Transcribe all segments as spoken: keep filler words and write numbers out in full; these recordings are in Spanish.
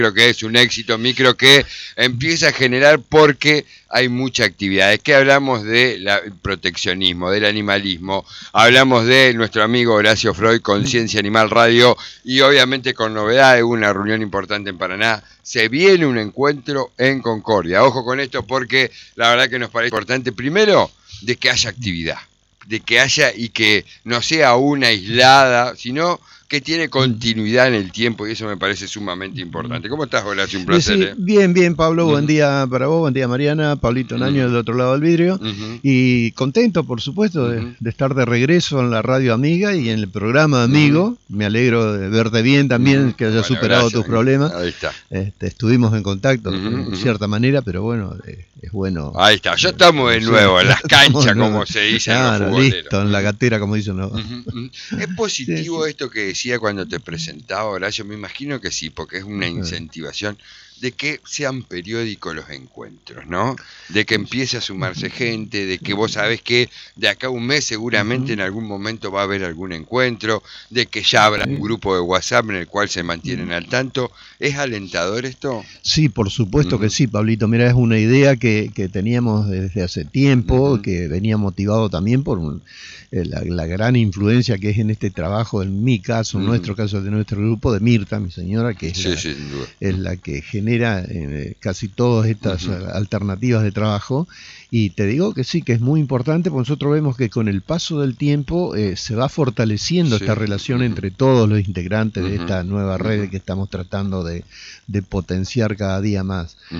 Creo que es un éxito micro que empieza a generar porque hay mucha actividad. Es que hablamos del proteccionismo, del animalismo, hablamos de nuestro amigo Horacio Freud con Ciencia Animal Radio y obviamente con novedades, una reunión importante en Paraná. Se viene un encuentro en Concordia. Ojo con esto porque la verdad que nos parece importante, primero, de que haya actividad, de que haya y que no sea una aislada, sino que tiene continuidad en el tiempo y eso me parece sumamente importante. ¿Cómo estás, Horacio? Un placer. Sí, ¿eh? Bien, bien, Pablo. Uh-huh. Buen día para vos, buen día, Mariana, Pablito Naño, uh-huh. del otro lado del vidrio. Uh-huh. Y contento, por supuesto, de, uh-huh. de estar de regreso en la radio amiga y en el programa amigo. Uh-huh. Me alegro de verte bien también, uh-huh. que hayas bueno, superado gracias. tus problemas. Ahí está. Este, estuvimos en contacto uh-huh. de cierta manera, pero bueno, eh, es bueno. Ahí está, ya estamos de nuevo en las canchas, como se dice claro, en los futboleros. Listo, en la gatera, como dicen los... Uh-huh. ¿Es positivo sí, esto que decía cuando te presentaba, Horacio? Me imagino que sí, porque es una incentivación de que sean periódicos los encuentros, ¿no? De que empiece a sumarse gente, de que vos sabés que de acá a un mes seguramente en algún momento va a haber algún encuentro, de que ya habrá un grupo de WhatsApp en el cual se mantienen al tanto. ¿Es alentador esto? Sí, por supuesto uh-huh. que sí, Pablito. Mira, es una idea que, que teníamos desde hace tiempo, uh-huh. que venía motivado también por un, la, la gran influencia que es en este trabajo, en mi caso, en uh-huh. nuestro caso, de nuestro grupo, de Mirta, mi señora, que es, sí, la, sí, es la que genera eh, casi todas estas uh-huh. alternativas de trabajo. Y te digo que sí, que es muy importante, porque nosotros vemos que con el paso del tiempo eh, se va fortaleciendo sí. esta relación uh-huh. entre todos los integrantes uh-huh. de esta nueva red uh-huh. que estamos tratando de, de potenciar cada día más. Uh-huh.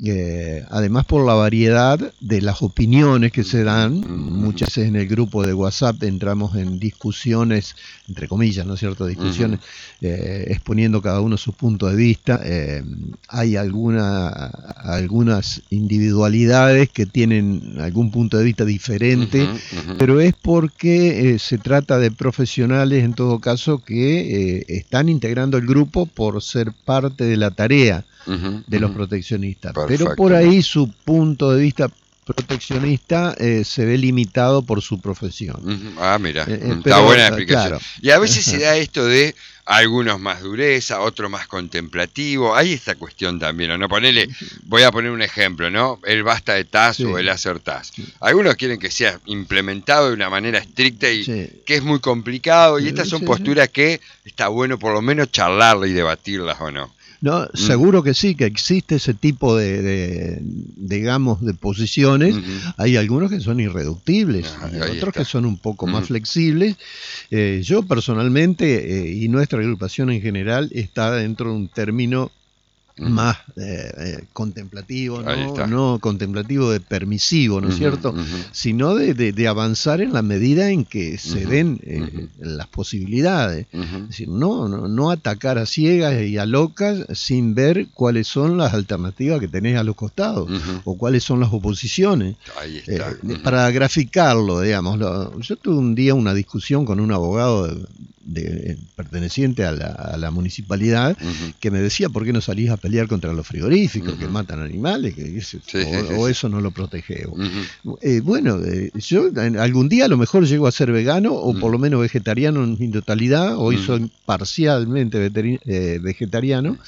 Eh, además, por la variedad de las opiniones que se dan, uh-huh. muchas veces en el grupo de WhatsApp entramos en discusiones, entre comillas, ¿no es cierto? Discusiones, uh-huh. eh, exponiendo cada uno su punto de vista. Eh, hay alguna, algunas individualidades que tienen algún punto de vista diferente, uh-huh, uh-huh. pero es porque eh, se trata de profesionales en todo caso que eh, están integrando el grupo por ser parte de la tarea uh-huh, de los uh-huh. proteccionistas. Perfecto. Pero por ahí su punto de vista proteccionista eh, se ve limitado por su profesión. Uh-huh. Ah, mira, eh, está pero, buena la explicación. Claro. Y a veces uh-huh. se da esto de algunos más dureza, otros más contemplativo. Hay esta cuestión también, ¿o no? Ponele, voy a poner un ejemplo, ¿no? El basta de T A S sí. o el hacer T A S. Sí. Algunos quieren que sea implementado de una manera estricta y sí. que es muy complicado. Y estas son sí, posturas sí. que está bueno por lo menos charlarlas y debatirlas, ¿o no? No, mm. seguro que sí, que existe ese tipo de, de digamos, de posiciones. Uh-huh. Hay algunos que son irreductibles, ah, y otros está. que son un poco uh-huh. más flexibles. Eh, yo personalmente, eh, y nuestra agrupación en general, está dentro de un término uh-huh. más eh, eh, contemplativo, ¿no? no contemplativo de permisivo, ¿no es uh-huh, cierto? Uh-huh. Sino de, de, de avanzar en la medida en que se uh-huh, den eh, uh-huh. las posibilidades. Uh-huh. Es decir, no, no, no atacar a ciegas y a locas sin ver cuáles son las alternativas que tenés a los costados uh-huh. o cuáles son las oposiciones. Ahí está. Eh, uh-huh. Para graficarlo, digamos. Lo, yo tuve un día una discusión con un abogado de, de, perteneciente a la, a la municipalidad uh-huh. que me decía por qué no salís a pelear contra los frigoríficos uh-huh. que matan animales, que ese, sí, o, sí, sí, o eso no lo protege. Uh-huh. Eh, bueno, eh, yo en, algún día a lo mejor llego a ser vegano o uh-huh. por lo menos vegetariano en mi totalidad, hoy uh-huh. soy parcialmente veteri- eh, vegetariano,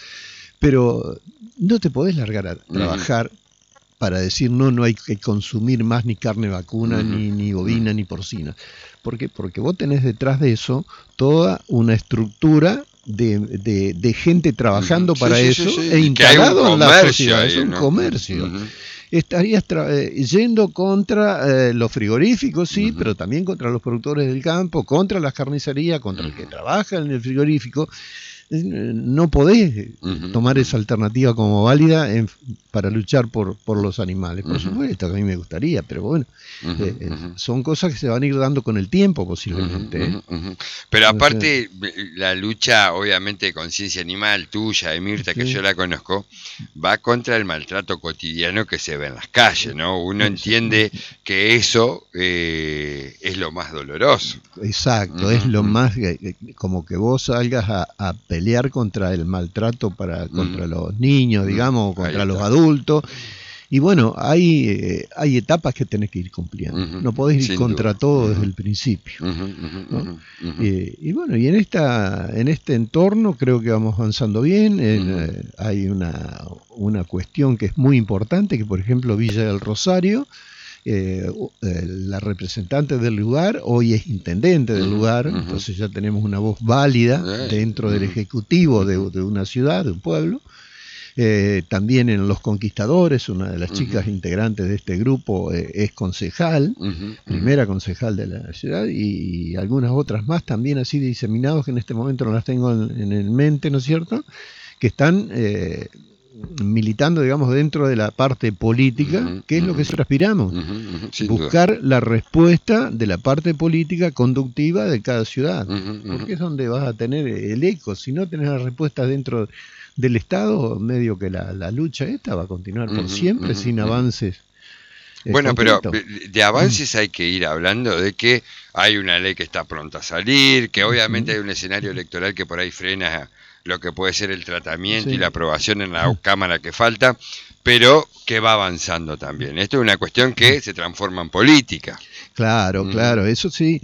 pero no te podés largar a trabajar uh-huh. para decir no, no hay que consumir más ni carne vacuna, uh-huh. ni, ni bovina, uh-huh. ni porcina. ¿Por qué? Porque vos tenés detrás de eso toda una estructura de, de, de gente trabajando uh-huh. para sí, eso sí, sí, sí. e instalado en la sociedad. Ahí, es un ¿no? comercio. Uh-huh. Estarías tra- eh, yendo contra eh, los frigoríficos, sí, uh-huh. pero también contra los productores del campo, contra las carnicerías, contra uh-huh. el que trabaja en el frigorífico. No podés uh-huh. tomar esa alternativa como válida en, para luchar por, por los animales. Por uh-huh. supuesto que a mí me gustaría, pero bueno, uh-huh. eh, uh-huh. son cosas que se van a ir dando con el tiempo posiblemente. Uh-huh. Uh-huh. Pero aparte, la lucha obviamente de conciencia animal tuya, de Mirta, sí. que yo la conozco, va contra el maltrato cotidiano que se ve en las calles, ¿no? Uno sí, entiende sí. que eso eh, es lo más doloroso. Exacto, uh-huh. es lo más, eh, como que vos salgas a, a pelear contra el maltrato para contra mm. los niños, digamos, contra los adultos, Y bueno, hay, eh, hay etapas que tenés que ir cumpliendo. Uh-huh. No podés ir Sin contra duda. todo uh-huh. desde el principio. Uh-huh, uh-huh, ¿no? uh-huh. Eh, y bueno, y en esta en este entorno creo que vamos avanzando bien. En, uh-huh. eh, hay una, una cuestión que es muy importante, que por ejemplo Villa del Rosario, eh, eh, la representante del lugar hoy es intendente del uh-huh. lugar, uh-huh. entonces ya tenemos una voz válida uh-huh. dentro del ejecutivo de, de una ciudad, de un pueblo. Eh, también en Los Conquistadores, una de las chicas uh-huh. integrantes de este grupo eh, es concejal, uh-huh. primera concejal de la ciudad, y, y algunas otras más también así diseminados, que en este momento no las tengo en, en el mente, ¿no es cierto?, que están eh, militando, digamos, dentro de la parte política, uh-huh. que es uh-huh. lo que nosotros aspiramos, uh-huh. buscar duda. la respuesta de la parte política conductiva de cada ciudad, uh-huh. porque es donde vas a tener el eco. Si no tenés la respuesta dentro del Estado, medio que la, la lucha esta va a continuar por uh-huh, siempre uh-huh, sin avances. Eh, bueno, concretos. Pero de avances hay que ir hablando de que hay una ley que está pronta a salir, que obviamente uh-huh. hay un escenario electoral que por ahí frena lo que puede ser el tratamiento sí. y la aprobación en la Cámara que falta, pero que va avanzando también. Esto es una cuestión que se transforma en política. Claro, uh-huh. claro, eso sí,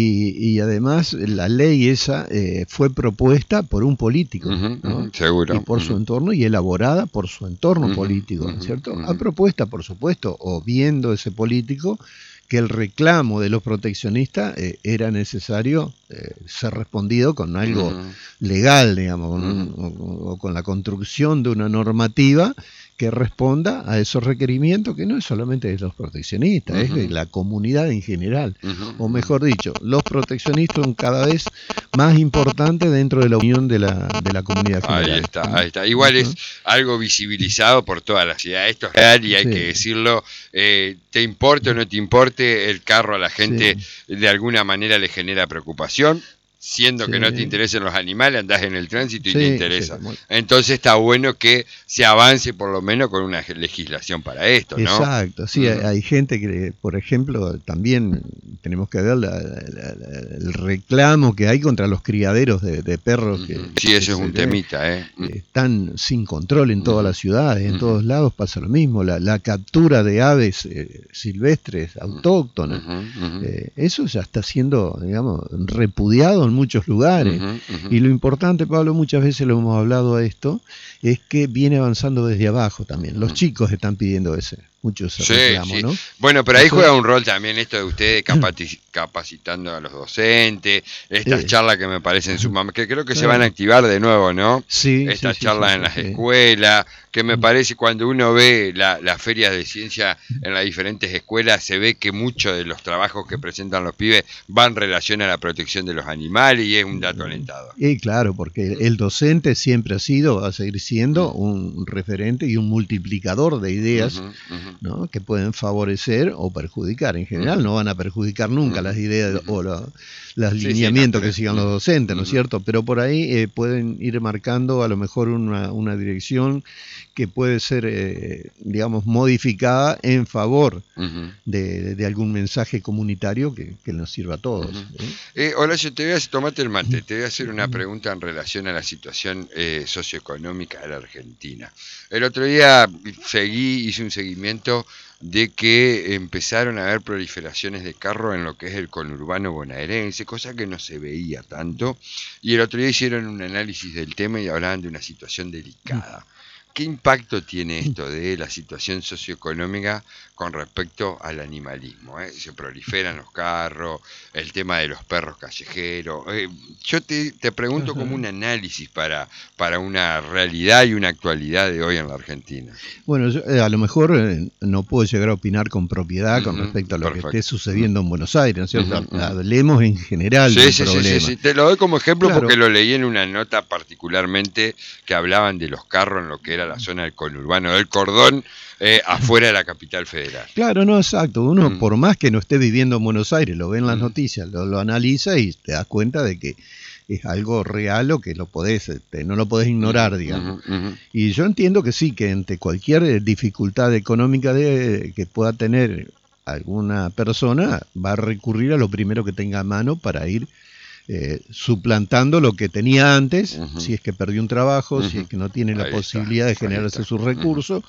y, y además la ley esa eh, fue propuesta por un político, uh-huh, ¿no? uh-huh, seguro. Y por uh-huh. su entorno, y elaborada por su entorno uh-huh, político, uh-huh, ¿cierto? Uh-huh. A propuesta, por supuesto, o viendo ese político, que el reclamo de los proteccionistas eh, era necesario eh, ser respondido con algo uh-huh. legal, digamos, con un, o, o con la construcción de una normativa que responda a esos requerimientos, que no es solamente de los proteccionistas, uh-huh. es de la comunidad en general. Uh-huh. O mejor dicho, los proteccionistas son cada vez más importantes dentro de la unión de la, de la comunidad general. Ahí está, ahí está. Igual uh-huh. es algo visibilizado por toda la ciudad. Esto es real y hay sí. que decirlo. Eh, te importe o no te importe, el carro a la gente sí. de alguna manera le genera preocupación. Siendo sí. que no te interesen los animales, andás en el tránsito y sí, te interesa. Sí, muy... Entonces está bueno que se avance por lo menos con una legislación para esto, ¿no? Exacto, sí, uh-huh. hay, hay gente que, por ejemplo, también tenemos que ver la, la, la, el reclamo que hay contra los criaderos de, de perros. Uh-huh. que, sí, que eso es un temita, ¿eh? Están sin control en todas uh-huh. las ciudades, en uh-huh. todos lados pasa lo mismo. La, la captura de aves eh, silvestres, autóctonas, uh-huh. Uh-huh. Eh, eso ya está siendo, digamos, repudiado en muchos lugares. Uh-huh, uh-huh. Y lo importante, Pablo, muchas veces lo hemos hablado a esto, es que viene avanzando desde abajo también. Los uh-huh. chicos están pidiendo ese, muchos sí, reclamos, sí. ¿no? Bueno, pero ahí Eso... juega un rol también esto de ustedes capaci- capacitando a los docentes, estas sí. charlas que me parecen sumamente, que creo que claro. se van a activar de nuevo, ¿no? Sí. Estas sí, charlas sí, en sí, las sí. escuelas, que me parece cuando uno ve la, las ferias de ciencia en las diferentes escuelas, se ve que muchos de los trabajos que presentan los pibes van en relación a la protección de los animales y es un dato alentador. Y claro, porque el docente siempre ha sido, va a seguir siendo un referente y un multiplicador de ideas, uh-huh, uh-huh. ¿no? que pueden favorecer o perjudicar. En general uh-huh. no van a perjudicar nunca uh-huh. las ideas uh-huh. o la, los sí, lineamientos sí, no, que sigan uh-huh. los docentes, ¿no es uh-huh. cierto? Pero por ahí eh, pueden ir marcando a lo mejor una, una dirección que puede ser, eh, digamos, modificada en favor uh-huh. de, de algún mensaje comunitario que, que nos sirva a todos. Uh-huh. ¿eh? Eh, Horacio, te voy a tomate el mate, te voy a hacer una pregunta en relación a la situación eh, socioeconómica de la Argentina. El otro día seguí, hice un seguimiento de que empezaron a haber proliferaciones de carros en lo que es el conurbano bonaerense, cosa que no se veía tanto, y el otro día hicieron un análisis del tema y hablaban de una situación delicada. ¿Qué impacto tiene esto de la situación socioeconómica con respecto al animalismo? ¿eh? Se proliferan los carros, el tema de los perros callejeros. Eh, yo te, te pregunto como un análisis para, para una realidad y una actualidad de hoy en la Argentina. Bueno, yo, eh, a lo mejor eh, no puedo llegar a opinar con propiedad uh-huh, con respecto a lo perfecto. que esté sucediendo uh-huh. en Buenos Aires, ¿no es cierto? Uh-huh. Hablemos en general sí, del sí, problema. Sí, sí, sí, te lo doy como ejemplo claro. porque lo leí en una nota particularmente que hablaban de los carros en lo que era la zona del conurbano, del cordón, eh, afuera de la capital federal. Claro, no, exacto. Uno, mm. por más que no esté viviendo en Buenos Aires, lo ve en las mm. noticias, lo, lo analiza y te das cuenta de que es algo real o que lo podés, este, no lo podés ignorar, mm. digamos. Mm. Mm. Y yo entiendo que sí, que ante cualquier dificultad económica de, que pueda tener alguna persona, va a recurrir a lo primero que tenga a mano para ir Eh, suplantando lo que tenía antes, uh-huh. si es que perdió un trabajo, uh-huh. si es que no tiene la ahí posibilidad está, de generarse sus recursos, uh-huh.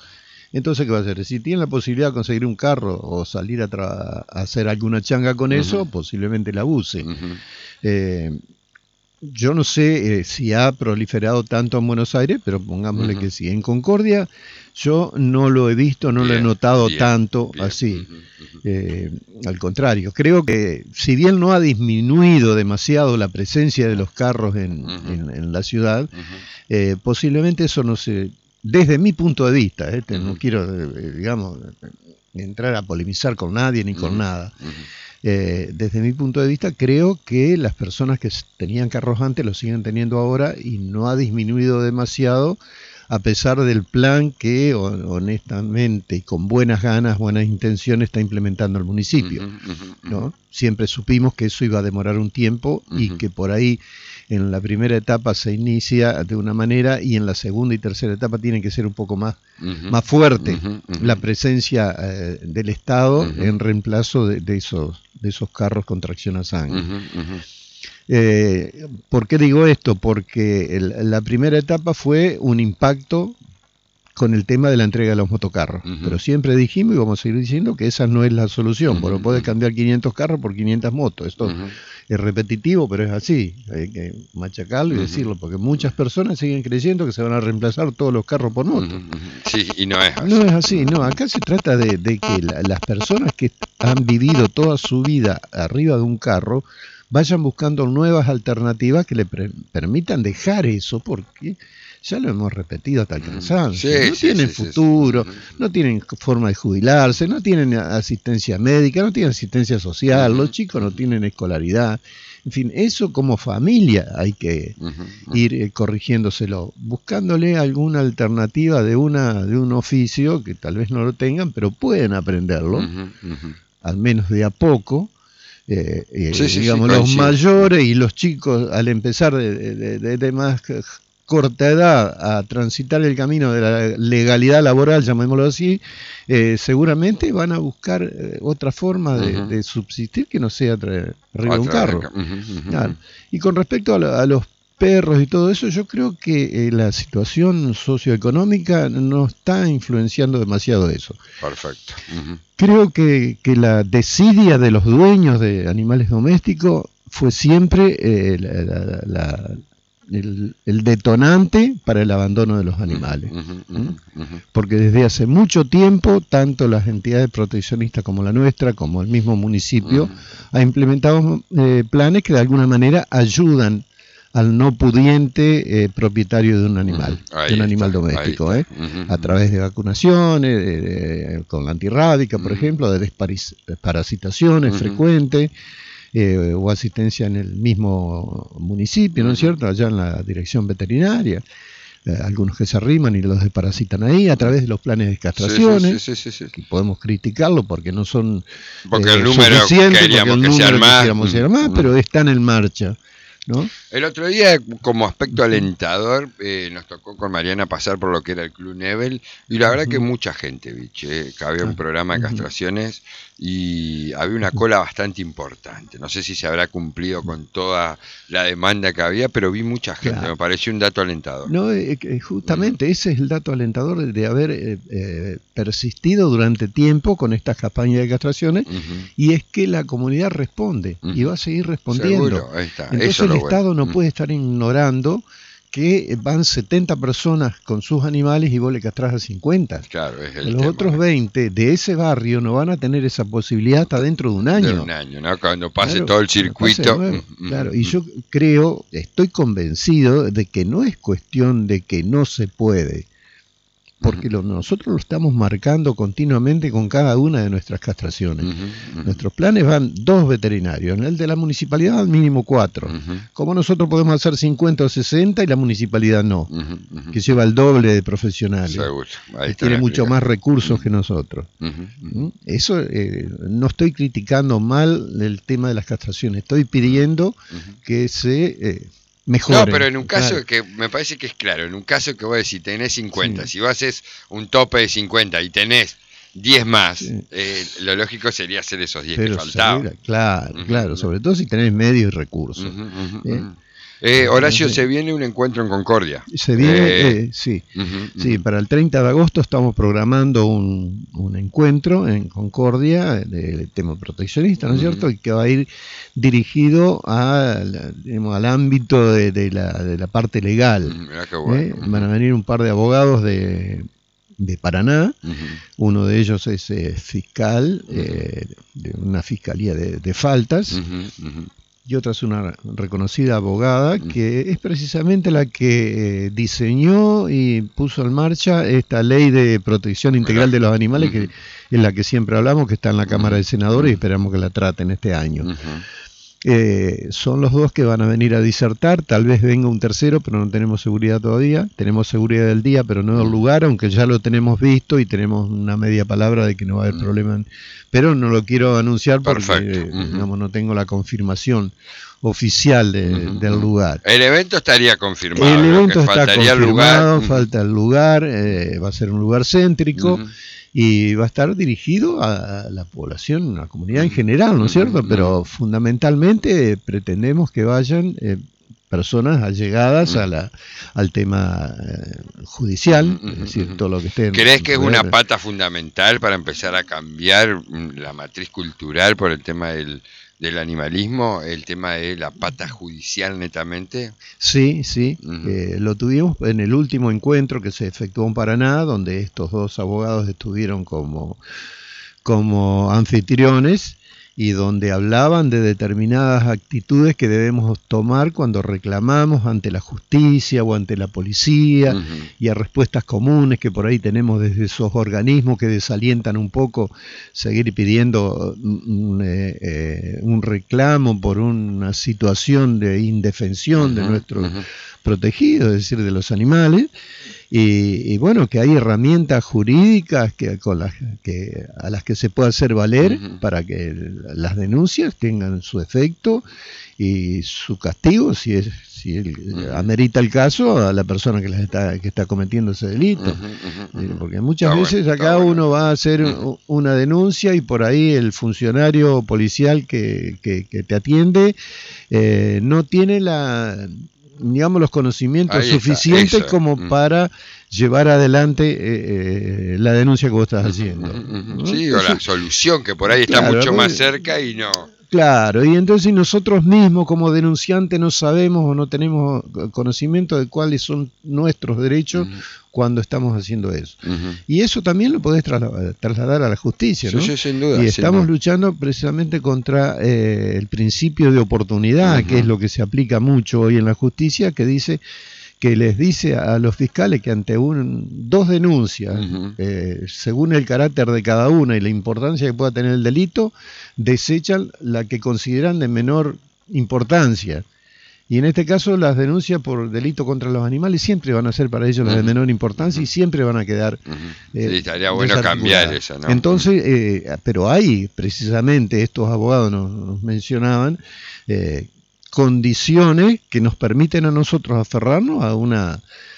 Entonces, ¿qué va a hacer? Si tienen la posibilidad de conseguir un carro o salir a, tra- a hacer alguna changa con uh-huh. eso, posiblemente la use. Uh-huh. Eh, yo no sé eh, si ha proliferado tanto en Buenos Aires, pero pongámosle uh-huh. que sí. En Concordia yo no lo he visto, no bien, lo he notado bien, tanto bien. así. Uh-huh, uh-huh. Eh, al contrario, creo que si bien no ha disminuido demasiado la presencia de los carros en, uh-huh. en, en la ciudad, uh-huh. eh, posiblemente eso no se... Desde mi punto de vista, eh, uh-huh. no quiero, eh, digamos, entrar a polemizar con nadie ni con uh-huh. nada. Uh-huh. Eh, desde mi punto de vista, creo que las personas que tenían carros antes lo siguen teniendo ahora y no ha disminuido demasiado, a pesar del plan que honestamente y con buenas ganas, buenas intenciones está implementando el municipio. Uh-huh, uh-huh, ¿no? Siempre supimos que eso iba a demorar un tiempo uh-huh. y que por ahí en la primera etapa se inicia de una manera y en la segunda y tercera etapa tiene que ser un poco más, uh-huh. más fuerte uh-huh, uh-huh. la presencia eh, del Estado uh-huh. en reemplazo de, de, esos, de esos carros con tracción a sangre. Uh-huh, uh-huh. Eh, ¿Por qué digo esto? Porque el, la primera etapa fue un impacto con el tema de la entrega de los motocarros, uh-huh. pero siempre dijimos y vamos a seguir diciendo que esa no es la solución, uh-huh. porque puedes cambiar quinientos carros por quinientas motos. Esto uh-huh. es repetitivo, pero es así, hay que machacarlo y uh-huh. decirlo, porque muchas personas siguen creyendo que se van a reemplazar todos los carros por moto. Uh-huh. Sí, y no es así. No es así, no, acá se trata de, de que la, las personas que han vivido toda su vida arriba de un carro vayan buscando nuevas alternativas que le pre- permitan dejar eso, porque ya lo hemos repetido hasta el cansancio. Sí, no sí, tienen sí, futuro, sí, sí. no tienen forma de jubilarse, no tienen asistencia médica, no tienen asistencia social, uh-huh. los chicos no tienen escolaridad. En fin, eso como familia hay que uh-huh. ir eh, corrigiéndoselo, buscándole alguna alternativa de una de un oficio que tal vez no lo tengan, pero pueden aprenderlo, uh-huh. Uh-huh. al menos de a poco. Eh, eh, sí, sí, digamos, sí, los mayores y los chicos al empezar de, de, de, de más corta edad a transitar el camino de la legalidad laboral, llamémoslo así, eh, seguramente van a buscar eh, otra forma de, uh-huh. de subsistir que no sea tra- arriba de un carro. Uh-huh, uh-huh. Claro. Y con respecto a, la, a los perros y todo eso, yo creo que eh, la situación socioeconómica no está influenciando demasiado eso. Perfecto. Uh-huh. Creo que, que la desidia de los dueños de animales domésticos fue siempre eh, la, la, la, el, el detonante para el abandono de los animales. Uh-huh, uh-huh, uh-huh. Porque desde hace mucho tiempo, tanto las entidades proteccionistas como la nuestra, como el mismo municipio, uh-huh. ha implementado eh, planes que de alguna manera ayudan al no pudiente eh, propietario de un animal, uh-huh. de un animal está, doméstico, eh, uh-huh. a través de vacunaciones, de, de, con la antirrábica, por uh-huh. ejemplo, de desparis, desparasitaciones uh-huh. frecuentes, eh, o asistencia en el mismo municipio, ¿no es cierto?, allá en la dirección veterinaria. Eh, algunos que se arriman y los desparasitan ahí a través de los planes de castraciones, sí, sí, sí, sí, sí. que podemos criticarlo porque no son porque eh, el número suficientes, queríamos porque el que número sean más, quisiéramos ser más, uh-huh. pero están en marcha, ¿no? El otro día, como aspecto alentador, eh, nos tocó con Mariana pasar por lo que era el Club Nebel, y la verdad uh-huh. que mucha gente, biche, que había un programa de castraciones y había una cola bastante importante. No sé si se habrá cumplido con toda la demanda que había, pero vi mucha gente, claro. me pareció un dato alentador. No, eh, justamente uh-huh. ese es el dato alentador de haber eh, eh, persistido durante tiempo con estas campañas de castraciones, uh-huh. y es que la comunidad responde uh-huh. y va a seguir respondiendo. Seguro, ahí está. Entonces Eso el es Estado bueno. no uh-huh. puede estar ignorando que van setenta personas con sus animales y vos le castrás a cincuenta. Claro, es el Los tema. otros veinte de ese barrio no van a tener esa posibilidad hasta dentro de un año. De un año, ¿no? Cuando pase claro, todo el circuito. Nuevo, claro, y yo creo, estoy convencido de que no es cuestión de que no se puede, porque uh-huh. lo, nosotros lo estamos marcando continuamente con cada una de nuestras castraciones. Uh-huh, uh-huh. Nuestros planes van dos veterinarios, en el de la municipalidad al mínimo cuatro. Uh-huh. Como nosotros podemos hacer cincuenta o sesenta y la municipalidad no, uh-huh, uh-huh. que lleva el doble de profesionales. Seguro. Ahí que tiene mucho más recursos uh-huh. que nosotros. Uh-huh, uh-huh. Eso, eh, no estoy criticando mal el tema de las castraciones, estoy pidiendo uh-huh. que se... Eh, Mejoren. No, pero en un caso claro. que me parece que es claro, en un caso que vos decís, tenés cincuenta, sí. si vos haces un tope de cincuenta y tenés diez más, sí. eh, lo lógico sería hacer esos diez pero que faltaban. Segura, claro, uh-huh, claro, uh-huh. sobre todo si tenés medios y recursos. Uh-huh, uh-huh, ¿eh? Eh, Horacio, se viene un encuentro en Concordia. Se viene, eh, eh, sí, uh-huh, sí, uh-huh. para el treinta de agosto estamos programando un, un encuentro en Concordia del tema proteccionista, ¿no es uh-huh. cierto? Y que va a ir dirigido a, digamos, al ámbito de, de, la, de la parte legal. Mirá qué bueno. ¿eh? Uh-huh. Van a venir un par de abogados de, de Paraná, uh-huh. uno de ellos es eh, fiscal uh-huh. eh, de una fiscalía de, de faltas, uh-huh. Uh-huh. y otra es una reconocida abogada que es precisamente la que eh, diseñó y puso en marcha esta ley de protección integral de los animales, uh-huh. que es la que siempre hablamos, que está en la Cámara de Senadores, uh-huh. y esperamos que la traten este año. Uh-huh. Eh, son los dos que van a venir a disertar, tal vez venga un tercero, pero no tenemos seguridad todavía. Tenemos seguridad del día, pero no del lugar, aunque ya lo tenemos visto y tenemos una media palabra de que no va a haber problema. Pero no lo quiero anunciar porque eh, uh-huh. digamos, no tengo la confirmación oficial de, uh-huh. del lugar. El evento estaría confirmado. El evento está confirmado, lugar. falta el lugar, eh, va a ser un lugar céntrico. Uh-huh. Y va a estar dirigido a la población, a la comunidad en general, ¿no es cierto? Pero fundamentalmente pretendemos que vayan eh, personas allegadas a la, al tema eh, judicial, es decir, todo lo que esté... ¿Crees que es una pata fundamental para empezar a cambiar la matriz cultural por el tema del... del animalismo, el tema de la pata judicial netamente? Sí, sí, uh-huh. eh, lo tuvimos en el último encuentro que se efectuó en Paraná, donde estos dos abogados estuvieron como, como anfitriones y donde hablaban de determinadas actitudes que debemos tomar cuando reclamamos ante la justicia o ante la policía, uh-huh. y a respuestas comunes que por ahí tenemos desde esos organismos que desalientan un poco seguir pidiendo un, eh, eh, un reclamo por una situación de indefensión uh-huh. de nuestros uh-huh. protegidos, es decir, de los animales. Y, y bueno, que hay herramientas jurídicas que, con las, que, a las que se puede hacer valer uh-huh. para que las denuncias tengan su efecto y su castigo, si es si él, uh-huh. amerita el caso, a la persona que, las está, que está cometiendo ese delito. Uh-huh. Uh-huh. Porque muchas está veces bueno, acá uno bueno. va a hacer uh-huh. una denuncia y por ahí el funcionario policial que, que, que te atiende eh, no tiene la... digamos los conocimientos Ahí suficientes está, como mm. para llevar adelante eh, eh, la denuncia que vos estás haciendo. ¿no? Sí, o la solución que por ahí está claro, mucho más cerca y no... Claro, y entonces nosotros mismos como denunciantes no sabemos o no tenemos conocimiento de cuáles son nuestros derechos uh-huh. cuando estamos haciendo eso. Uh-huh. Y eso también lo podés trasladar, trasladar a la justicia, ¿no? Sí, sí, sin duda. Y estamos duda. luchando precisamente contra eh, el principio de oportunidad, uh-huh. que es lo que se aplica mucho hoy en la justicia, que dice... que les dice a los fiscales que ante un, dos denuncias, uh-huh. eh, según el carácter de cada una y la importancia que pueda tener el delito, desechan la que consideran de menor importancia. Y en este caso las denuncias por delito contra los animales siempre van a ser para ellos las uh-huh. de menor importancia uh-huh. y siempre van a quedar... Uh-huh. Eh, sí, estaría bueno cambiar eso, ¿no? Entonces, eh, pero hay precisamente, estos abogados nos, nos mencionaban, eh, condiciones que nos permiten a nosotros aferrarnos a una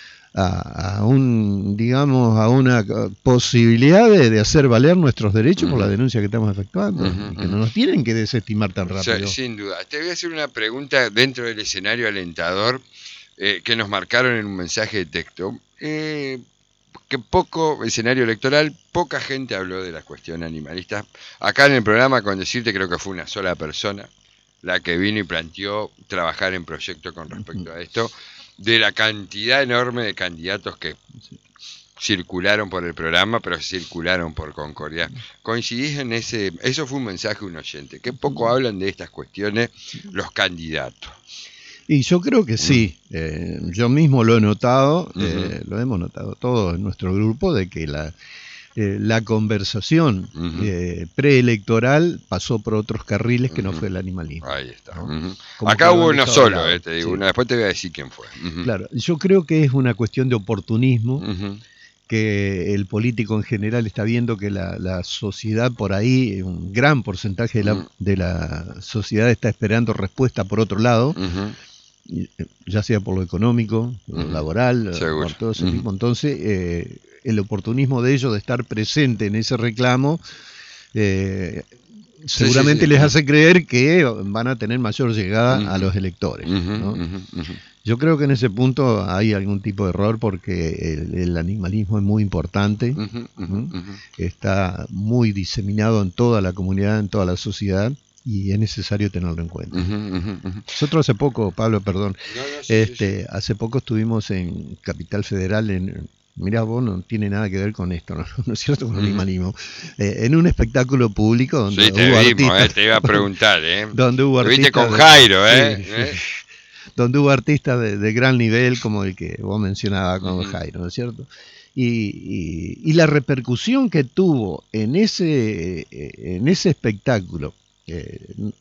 a, a un digamos a una posibilidad de, de hacer valer nuestros derechos uh-huh. por la denuncia que estamos efectuando, uh-huh. que no nos tienen que desestimar tan rápido. O sea, sin duda. Te voy a hacer una pregunta dentro del escenario alentador eh, que nos marcaron en un mensaje de texto. Eh, que poco escenario electoral, poca gente habló de la cuestión animalista. Acá en el programa, con decirte, creo que fue una sola persona la que vino y planteó trabajar en proyectos con respecto a esto, de la cantidad enorme de candidatos que circularon por el programa, pero circularon por Concordia. ¿Coincidís en ese? Eso fue un mensaje de un oyente, que poco hablan de estas cuestiones los candidatos. Y yo creo que sí, eh, yo mismo lo he notado, uh-huh. eh, lo hemos notado todos en nuestro grupo, de que la... Eh, la conversación uh-huh. eh, preelectoral pasó por otros carriles que uh-huh. no fue el animalismo. Ahí está. ¿no? Uh-huh. Acá hubo uno solo, eh, te digo, sí. una, después te voy a decir quién fue. Uh-huh. Claro, yo creo que es una cuestión de oportunismo, uh-huh. que el político en general está viendo que la, la sociedad por ahí, un gran porcentaje de la, uh-huh. de la sociedad está esperando respuesta por otro lado, uh-huh. ya sea por lo económico, por lo uh-huh. laboral, Seguro. por todo ese uh-huh. tipo. Entonces, eh, el oportunismo de ellos de estar presente en ese reclamo eh, seguramente sí, sí, sí. les hace creer que van a tener mayor llegada uh-huh. a los electores. Uh-huh, ¿no? uh-huh, uh-huh. Yo creo que en ese punto hay algún tipo de error porque el, el animalismo es muy importante, uh-huh, uh-huh, uh-huh. está muy diseminado en toda la comunidad, en toda la sociedad, y es necesario tenerlo en cuenta. Uh-huh, uh-huh, uh-huh. Nosotros hace poco, Pablo, perdón, no, no, sí, este, sí, sí. hace poco estuvimos en Capital Federal, en, mirá vos, no tiene nada que ver con esto, ¿no, ¿No es cierto? Con el uh-huh. animalismo, eh, en un espectáculo público donde sí, te hubo vimos, artistas, eh, te iba a preguntar, ¿eh? donde hubo te viste artistas con de, Jairo, ¿eh? Sí, ¿Eh? donde hubo artistas de, de gran nivel como el que vos mencionabas con uh-huh. Jairo, ¿no es cierto? Y, y, y la repercusión que tuvo en ese, en ese espectáculo, eh,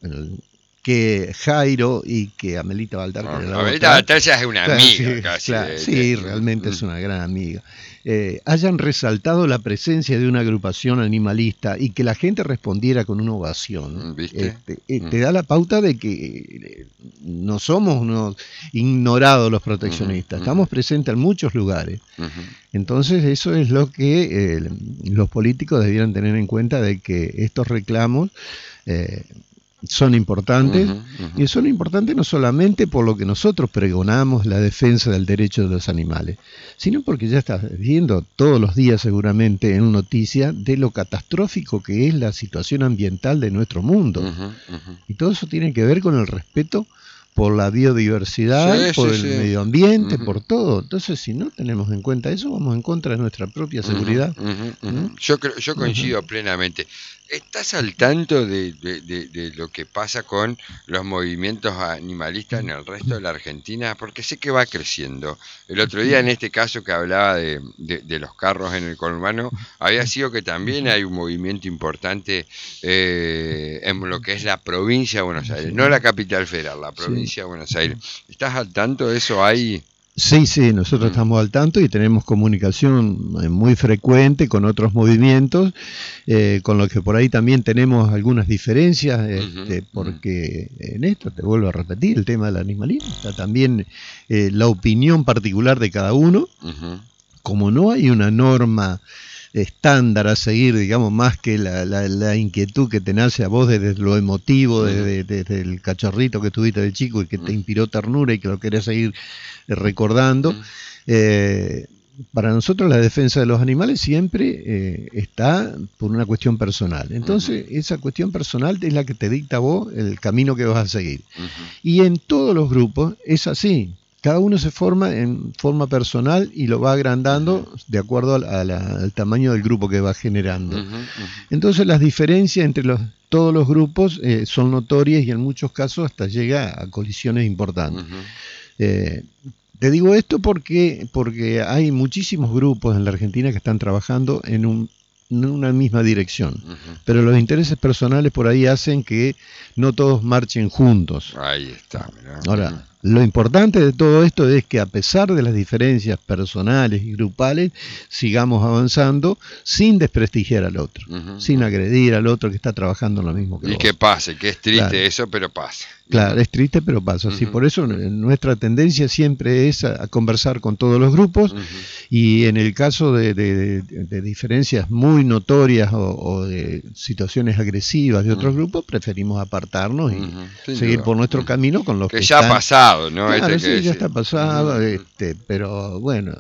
que Jairo y que Amelita Baltar, no, que era la Amelita otra, Baltar ya es una claro, amiga sí, casi. Claro, de, sí de, realmente de, es una gran amiga. Eh, hayan resaltado la presencia de una agrupación animalista y que la gente respondiera con una ovación, ¿viste? Este, eh, mm. te da la pauta de que no somos unos ignorados los proteccionistas, uh-huh, estamos uh-huh. presentes en muchos lugares. Uh-huh. Entonces eso es lo que eh, los políticos debieran tener en cuenta, de que estos reclamos eh, son importantes, uh-huh, uh-huh. y son importantes no solamente por lo que nosotros pregonamos, la defensa del derecho de los animales, sino porque ya estás viendo todos los días seguramente en noticias de lo catastrófico que es la situación ambiental de nuestro mundo. Uh-huh, uh-huh. Y todo eso tiene que ver con el respeto por la biodiversidad, sí, por sí, el sí. medio ambiente, uh-huh. por todo. Entonces, si no tenemos en cuenta eso, vamos en contra de nuestra propia seguridad. Uh-huh, uh-huh, uh-huh. ¿Mm? Yo creo, yo coincido uh-huh. plenamente. ¿Estás al tanto de, de, de, de lo que pasa con los movimientos animalistas en el resto de la Argentina? Porque sé que va creciendo. El otro día, en este caso que hablaba de, de, de los carros en el conurbano, había sido que también hay un movimiento importante eh, en lo que es la provincia de Buenos Aires, no la capital federal, la provincia sí. de Buenos Aires. ¿Estás al tanto de eso? ¿Hay...? Sí, sí, nosotros uh-huh. estamos al tanto y tenemos comunicación muy frecuente con otros movimientos, eh, con los que por ahí también tenemos algunas diferencias, este, uh-huh. porque en esto, te vuelvo a repetir, el tema del animalismo, está también eh, la opinión particular de cada uno, uh-huh. como no hay una norma estándar a seguir, digamos, más que la, la, la inquietud que te nace a vos desde lo emotivo, desde, desde el cachorrito que tuviste de chico y que te inspiró ternura y que lo querés seguir recordando. Eh, para nosotros la defensa de los animales siempre eh, está por una cuestión personal. Entonces, uh-huh. esa cuestión personal es la que te dicta a vos el camino que vas a seguir. Uh-huh. Y en todos los grupos es así. Cada uno se forma en forma personal y lo va agrandando uh-huh. de acuerdo a la, a la, al tamaño del grupo que va generando. Uh-huh, uh-huh. Entonces las diferencias entre los, todos los grupos eh, son notorias y en muchos casos hasta llega a colisiones importantes. Uh-huh. Eh, te digo esto porque, porque hay muchísimos grupos en la Argentina que están trabajando en, un, en una misma dirección, uh-huh. pero los intereses personales por ahí hacen que no todos marchen juntos. Ahí está, mirá. Ahora, uh-huh. lo importante de todo esto es que a pesar de las diferencias personales y grupales, sigamos avanzando sin desprestigiar al otro, uh-huh. sin agredir al otro que está trabajando en lo mismo que y vos. que pase, que es triste claro. eso, pero pasa. Claro, es triste, pero pasa. Uh-huh. Sí, por eso nuestra tendencia siempre es a, a conversar con todos los grupos, uh-huh. y en el caso de, de, de, de diferencias muy notorias o, o de situaciones agresivas de otros uh-huh. grupos, preferimos apartarnos y uh-huh. seguir duda. por nuestro uh-huh. camino con los que, que ya están... ha pasado, ¿no? Claro, este sí, que ya está pasado, uh-huh. este, pero bueno,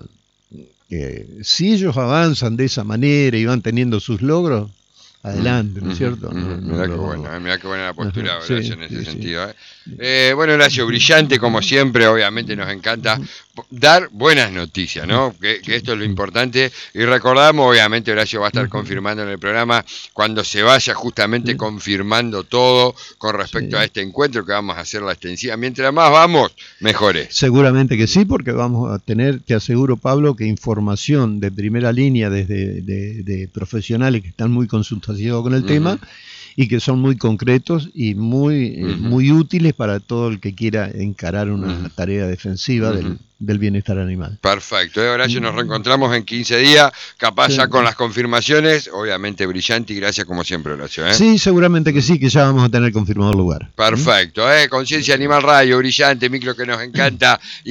eh, si ellos avanzan de esa manera y van teniendo sus logros, adelante, ¿no es cierto? Uh-huh. No, no, mirá, no, qué buena, mirá qué buena la postura, uh-huh. Horacio, sí, en ese sí, sentido. sí. ¿eh? Eh, bueno, Horacio, brillante como siempre, obviamente nos encanta dar buenas noticias, ¿no? Que, que esto es lo importante. Y recordamos, obviamente, Horacio va a estar uh-huh. confirmando en el programa cuando se vaya justamente sí. confirmando todo con respecto sí. a este encuentro, que vamos a hacer la extensiva. Mientras más vamos, mejor es. Seguramente que sí, porque vamos a tener, te aseguro, Pablo, que información de primera línea desde de, de profesionales que están muy consultativos con el uh-huh. tema y que son muy concretos y muy, uh-huh. eh, muy útiles para todo el que quiera encarar una uh-huh. tarea defensiva uh-huh. del, del bienestar animal. Perfecto, ¿eh, Horacio? Nos reencontramos en quince días, capaz sí. ya con las confirmaciones, obviamente brillante, y gracias como siempre, Horacio. ¿eh? Sí, seguramente que sí, que ya vamos a tener confirmado el lugar. Perfecto, ¿eh? Conciencia Animal Radio, brillante, micro que nos encanta.